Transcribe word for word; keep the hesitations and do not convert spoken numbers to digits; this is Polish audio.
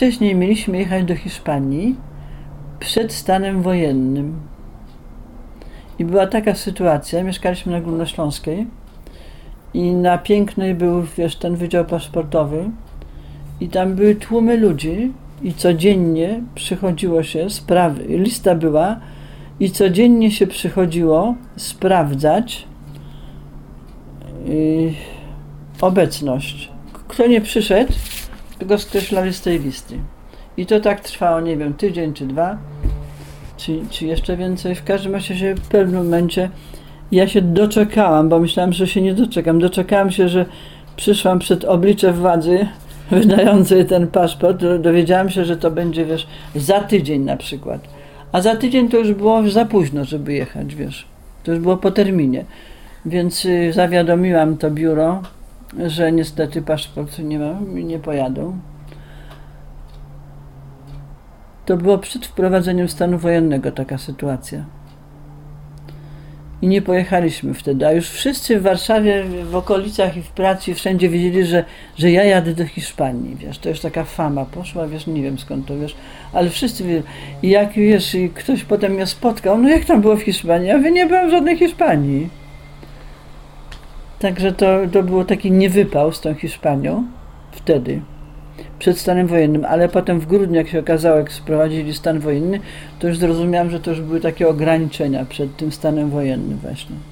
wcześniej mieliśmy jechać do Hiszpanii przed stanem wojennym. I była taka sytuacja, mieszkaliśmy na Górnośląskiej i na Pięknej był, wiesz, ten wydział paszportowy i tam były tłumy ludzi i codziennie przychodziło się sprawy, lista była i codziennie się przychodziło sprawdzać yy, obecność. Kto nie przyszedł, go skreślali z tej listy. I to tak trwało, nie wiem, tydzień czy dwa, czy, czy jeszcze więcej. W każdym razie w pewnym momencie ja się doczekałam, bo myślałam, że się nie doczekam. Doczekałam się, że przyszłam przed oblicze władzy wydającej ten paszport. Dowiedziałam się, że to będzie, wiesz, za tydzień na przykład. A za tydzień to już było za późno, żeby jechać, wiesz. To już było po terminie. Więc y, zawiadomiłam to biuro, że niestety paszport nie mam i nie pojadą. To było przed wprowadzeniem stanu wojennego taka sytuacja. I nie pojechaliśmy wtedy, a już wszyscy w Warszawie, w okolicach i w pracy wszędzie wiedzieli, że, że ja jadę do Hiszpanii, wiesz, to już taka fama poszła, wiesz, nie wiem skąd to, wiesz, ale wszyscy wiedzieli. I jak, wiesz, i ktoś potem mnie spotkał, no jak tam było w Hiszpanii? Ja mówię, nie byłam w żadnej Hiszpanii. Także to, to było taki niewypał z tą Hiszpanią wtedy, przed stanem wojennym, ale potem w grudniu, jak się okazało, jak sprowadzili stan wojenny, to już zrozumiałam, że to już były takie ograniczenia przed tym stanem wojennym właśnie.